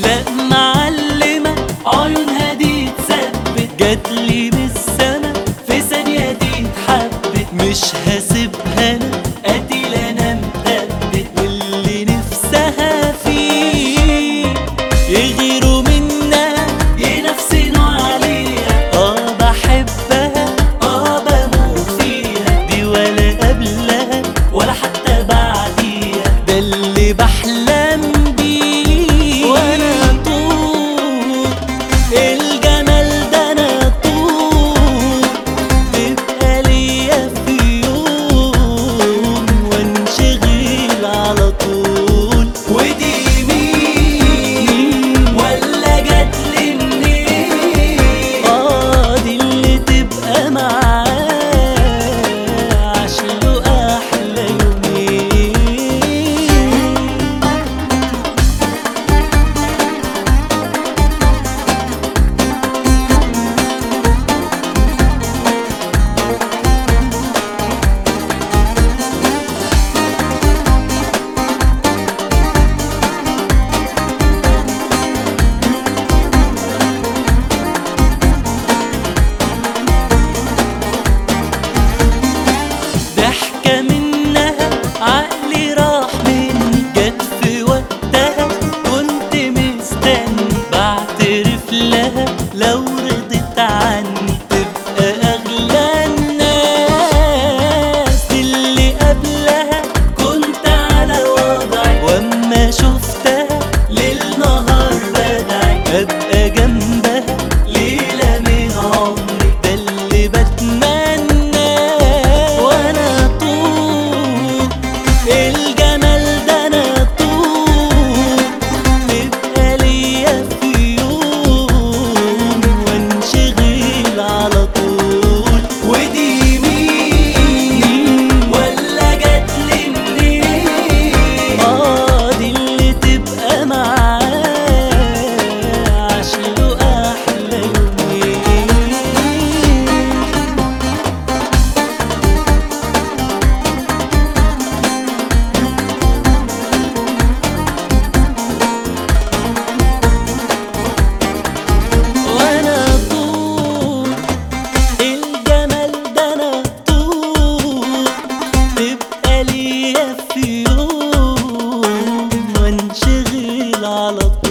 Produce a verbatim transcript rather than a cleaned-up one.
لا معلمة عيونها دي تثبت، جاتلي من السما في ثانية دي اتحبت. مش هسيبها انا قتيل انا مثبت، واللي نفسها فيه يغيروا منها ينفسنوا عليها. اه بحبها اه بموت فيها، دي ولا قبلها ولا حتى بعديها، ده اللي بحلم بيه. وانا طول الجمال ده انا طول، تبقى ليا في يوم وانشغل على طول. ودي مين ولا جاتلي منين؟ اه دي اللي تبقى معاه عاشله احلى يومين. ضحكة منها عقلي راح مني، جت في وقتها كنت مستني. بعترف لها لو رضت عني تبقى أغلى الناس. دي اللي قبلها كنت على وضعي، واما شفتها ليل نهار بدعي ابقى جنبها ليلة من عمري، ده اللي بتمناه. وانا طول الجمال ده انا طول، تبقى ليا في يوم وانشغل على طول. ودي مين ولا جاتلي منين؟ اه دي اللي تبقى معاه عاشله احلى يومين. وانا طول الجمال ده انا طول، تبقى ليا في يوم وانشغل على طول.